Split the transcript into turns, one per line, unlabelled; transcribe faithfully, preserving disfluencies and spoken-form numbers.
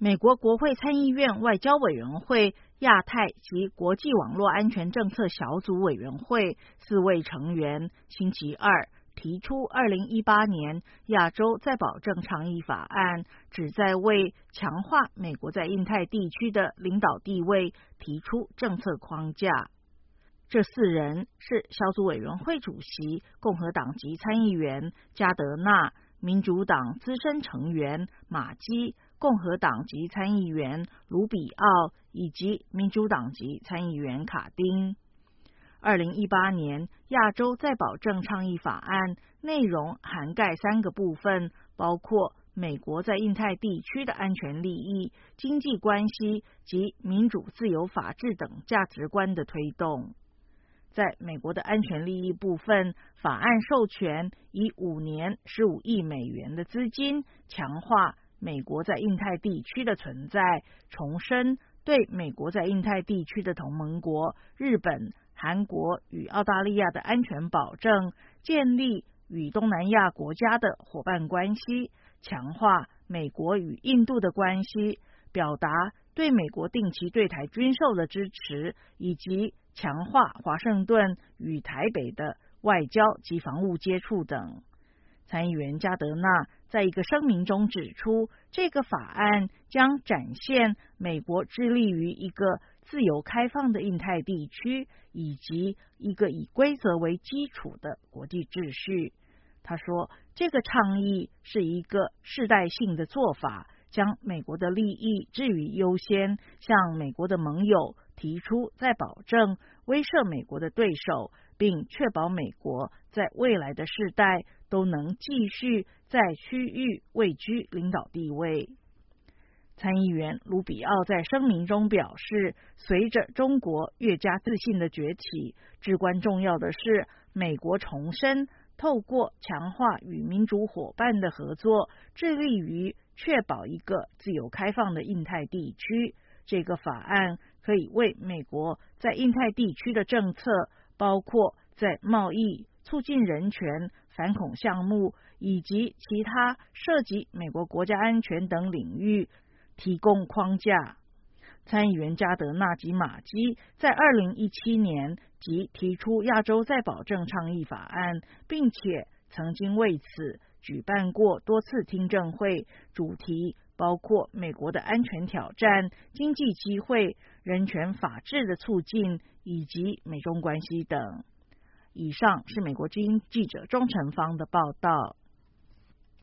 美国国会参议院外交委员会亚太及国际网络安全政策小组委员会四位成员星期二提出二零一八年亚洲再保证倡议法案，旨在为强化美国在印太地区的领导地位提出政策框架。这四人是小组委员会主席共和党籍参议员加德纳、民主党资深成员马基、共和党籍参议员卢比奥以及民主党籍参议员卡丁。二零一八年亚洲再保证倡议法案内容涵盖三个部分，包括美国在印太地区的安全利益、经济关系及民主、自由、法治等价值观的推动。在美国的安全利益部分，法案授权以五年十五亿美元的资金强化美国在印太地区的存在，重申对美国在印太地区的同盟国日本、韩国与澳大利亚的安全保证，建立与东南亚国家的伙伴关系，强化美国与印度的关系，表达对美国定期对台军售的支持，以及强化华盛顿与台北的外交及防务接触等。参议员加德纳在一个声明中指出，这个法案将展现美国致力于一个自由开放的印太地区，以及一个以规则为基础的国际秩序。他说，这个倡议是一个世代性的做法，将美国的利益置于优先，向美国的盟友提出再保证威慑美国的对手，并确保美国在未来的世代都能继续在区域位居领导地位。参议员卢比奥在声明中表示，随着中国越加自信的崛起，至关重要的是美国重申透过强化与民主伙伴的合作，致力于确保一个自由开放的印太地区。这个法案可以为美国在印太地区的政策，包括在贸易、促进人权、反恐项目以及其他涉及美国国家安全等领域提供框架。参议员加德纳及马基在二零一七年即提出亚洲再保证倡议法案，并且曾经为此举办过多次听证会，主题包括美国的安全挑战、经济机会、人权法治的促进以及美中关系等。以上是美国之音记者钟成芳的报道。